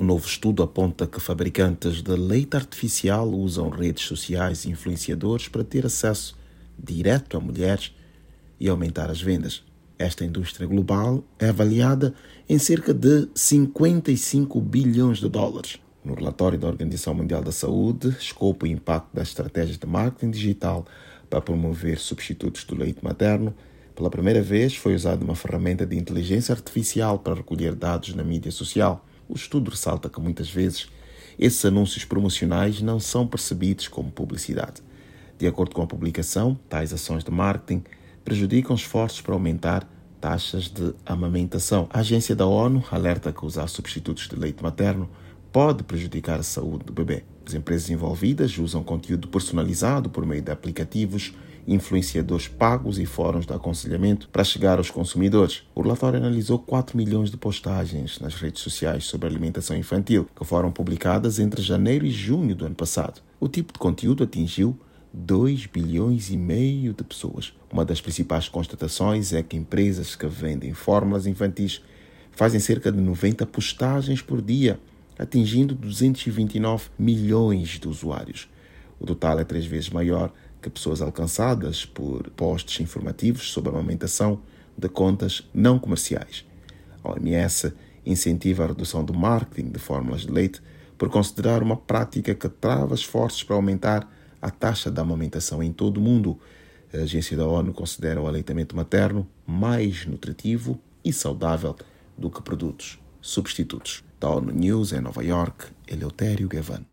novo estudo aponta que fabricantes de leite artificial usam redes sociais e influenciadores para ter acesso direto a mulheres e aumentar as vendas. Esta indústria global é avaliada em cerca de 55 bilhões de dólares. No relatório da Organização Mundial da Saúde, escopo o impacto das estratégias de marketing digital para promover substitutos do leite materno. Pela primeira vez, foi usada uma ferramenta de inteligência artificial para recolher dados na mídia social. O estudo ressalta que muitas vezes esses anúncios promocionais não são percebidos como publicidade. De acordo com a publicação, tais ações de marketing prejudicam esforços para aumentar taxas de amamentação. A agência da ONU alerta que usar substitutos de leite materno pode prejudicar a saúde do bebê. As empresas envolvidas usam conteúdo personalizado por meio de aplicativos, influenciadores pagos e fóruns de aconselhamento para chegar aos consumidores. O relatório analisou 4 milhões de postagens nas redes sociais sobre alimentação infantil, que foram publicadas entre janeiro e junho do ano passado. O tipo de conteúdo atingiu 2 bilhões e meio de pessoas. Uma das principais constatações é que empresas que vendem fórmulas infantis fazem cerca de 90 postagens por dia, atingindo 229 milhões de usuários. O total é 3 vezes maior que pessoas alcançadas por posts informativos sobre a amamentação de contas não comerciais. A OMS incentiva a redução do marketing de fórmulas de leite por considerar uma prática que trava esforços para aumentar a taxa de amamentação em todo o mundo. A agência da ONU considera o aleitamento materno mais nutritivo e saudável do que produtos substitutos. Da ONU News em Nova York, Eleutério Gavan.